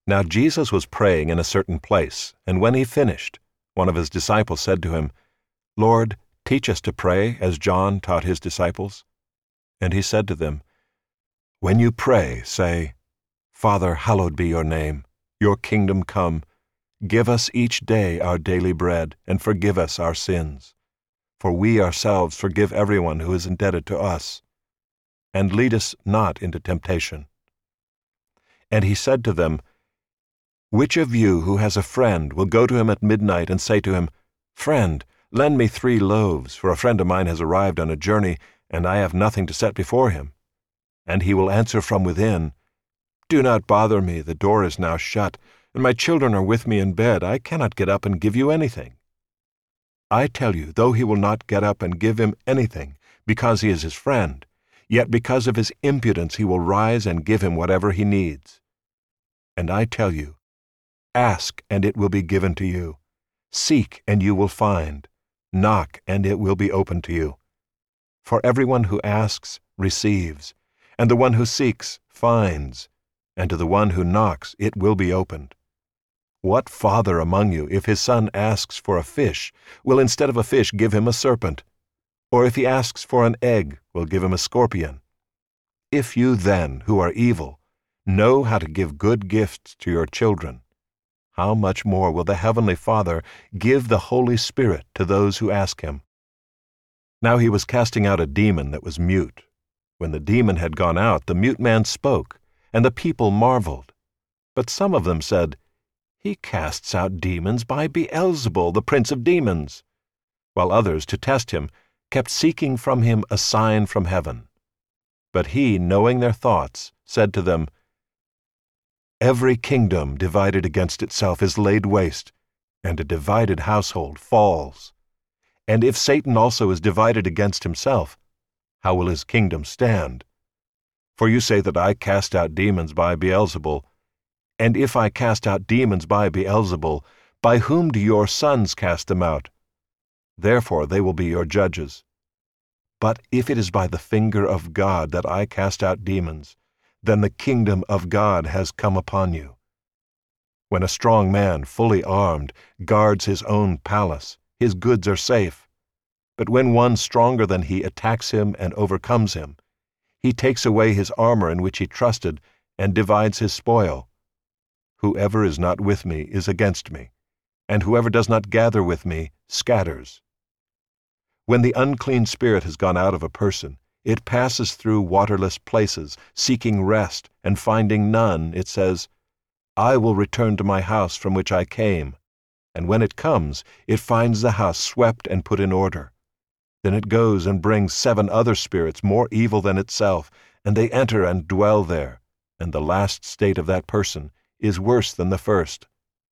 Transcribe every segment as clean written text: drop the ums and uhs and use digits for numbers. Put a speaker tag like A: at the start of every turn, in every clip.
A: Now Jesus was praying in a certain place, and when he finished, one of his disciples said to him, "Lord, teach us to pray as John taught his disciples." And he said to them, "When you pray, say, 'Father, hallowed be your name. Your kingdom come. Give us each day our daily bread, and forgive us our sins. For we ourselves forgive everyone who is indebted to us. And lead us not into temptation.'" And he said to them, "Which of you who has a friend will go to him at midnight and say to him, 'Friend, lend me 3 loaves, for a friend of mine has arrived on a journey, and I have nothing to set before him?' And he will answer from within, 'Do not bother me, the door is now shut, and my children are with me in bed. I cannot get up and give you anything.' I tell you, though he will not get up and give him anything, because he is his friend, yet because of his impudence he will rise and give him whatever he needs. And I tell you, ask, and it will be given to you. Seek, and you will find. Knock, and it will be opened to you. For everyone who asks receives, and the one who seeks finds, and to the one who knocks it will be opened. What father among you, if his son asks for a fish, will instead of a fish give him a serpent? Or if he asks for an egg, will give him a scorpion? If you then, who are evil, know how to give good gifts to your children, how much more will the Heavenly Father give the Holy Spirit to those who ask him?" Now he was casting out a demon that was mute. When the demon had gone out, the mute man spoke, and the people marveled. But some of them said, "He casts out demons by Beelzebul, the prince of demons." While others, to test him, kept seeking from him a sign from heaven. But he, knowing their thoughts, said to them, "Every kingdom divided against itself is laid waste, and a divided household falls. And if Satan also is divided against himself, how will his kingdom stand? For you say that I cast out demons by Beelzebul. And if I cast out demons by Beelzebul, by whom do your sons cast them out? Therefore they will be your judges. But if it is by the finger of God that I cast out demons, then the kingdom of God has come upon you. When a strong man, fully armed, guards his own palace, his goods are safe. But when one stronger than he attacks him and overcomes him, he takes away his armor in which he trusted and divides his spoil. Whoever is not with me is against me, and whoever does not gather with me scatters. When the unclean spirit has gone out of a person, it passes through waterless places, seeking rest, and finding none, it says, 'I will return to my house from which I came.' And when it comes, it finds the house swept and put in order. Then it goes and brings 7 other spirits more evil than itself, and they enter and dwell there, and the last state of that person is worse than the first."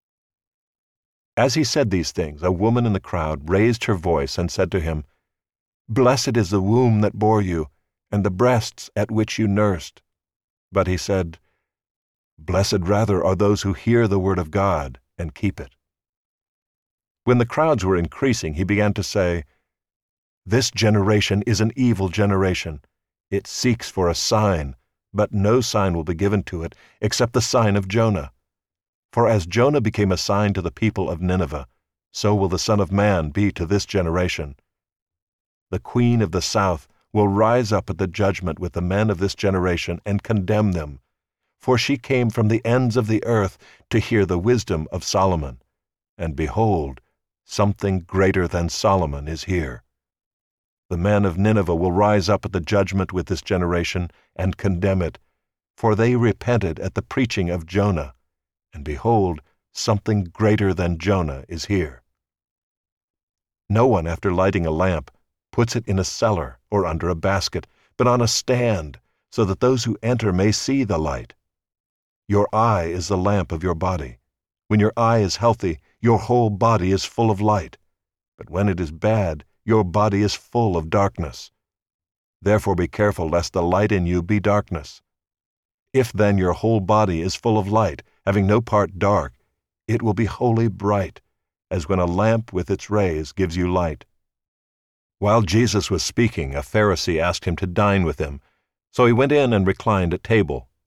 A: As he said these things, a woman in the crowd raised her voice and said to him, "Blessed is the womb that bore you, and the breasts at which you nursed." But he said, "Blessed rather are those who hear the word of God and keep it." When the crowds were increasing, he began to say, "This generation is an evil generation. It seeks for a sign, but no sign will be given to it except the sign of Jonah. For as Jonah became a sign to the people of Nineveh, so will the Son of Man be to this generation. The queen of the south will rise up at the judgment with the men of this generation and condemn them, for she came from the ends of the earth to hear the wisdom of Solomon, and behold, something greater than Solomon is here. The men of Nineveh will rise up at the judgment with this generation and condemn it, for they repented at the preaching of Jonah, and behold, something greater than Jonah is here. No one, after lighting a lamp, puts it in a cellar or under a basket, but on a stand, so that those who enter may see the light. Your eye is the lamp of your body. When your eye is healthy, your whole body is full of light. But when it is bad, your body is full of darkness. Therefore be careful lest the light in you be darkness. If then your whole body is full of light, having no part dark, it will be wholly bright, as when a lamp with its rays gives you light." While Jesus was speaking, a Pharisee asked him to dine with him. So he went in and reclined at table.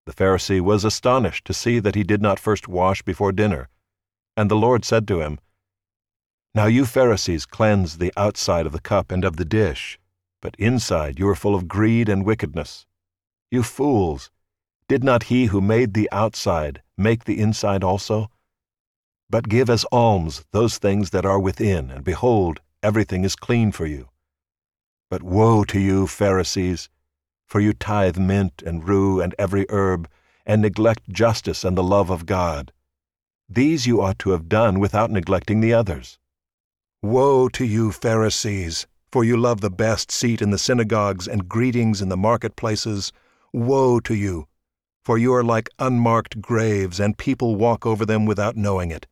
A: The Pharisee was astonished to see that he did not first wash before dinner. And the Lord said to him, "Now you Pharisees cleanse the outside of the cup and of the dish, but inside you are full of greed and wickedness. You fools! Did not he who made the outside make the inside also? But give as alms those things that are within, and behold, everything is clean for you. But woe to you, Pharisees! For you tithe mint and rue and every herb, and neglect justice and the love of God. These you ought to have done without neglecting the others. Woe to you, Pharisees! For you love the best seat in the synagogues and greetings in the marketplaces. Woe to you! For you are like unmarked graves, and people walk over them without knowing it."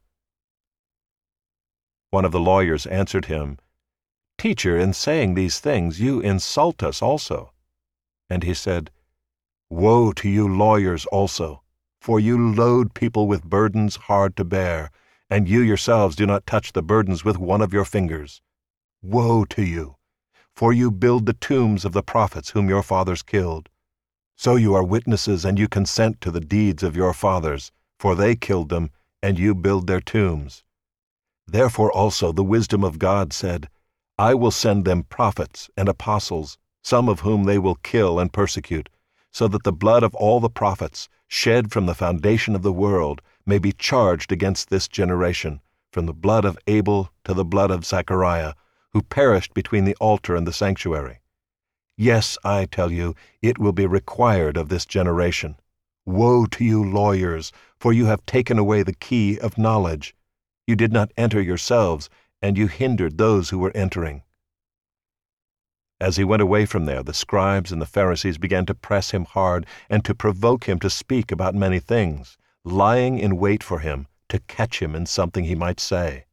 A: One of the lawyers answered him, "Teacher, in saying these things you insult us also." And he said, "Woe to you lawyers also, for you load people with burdens hard to bear, and you yourselves do not touch the burdens with one of your fingers. Woe to you, for you build the tombs of the prophets whom your fathers killed. So you are witnesses, and you consent to the deeds of your fathers, for they killed them, and you build their tombs. Therefore also the wisdom of God said, I will send them prophets and apostles, some of whom they will kill and persecute, so that the blood of all the prophets, shed from the foundation of the world, may be charged against this generation, from the blood of Abel to the blood of Zachariah, who perished between the altar and the sanctuary. Yes, I tell you, it will be required of this generation. Woe to you, lawyers, for you have taken away the key of knowledge. You did not enter yourselves, and you hindered those who were entering." As he went away from there, the scribes and the Pharisees began to press him hard and to provoke him to speak about many things, lying in wait for him to catch him in something he might say.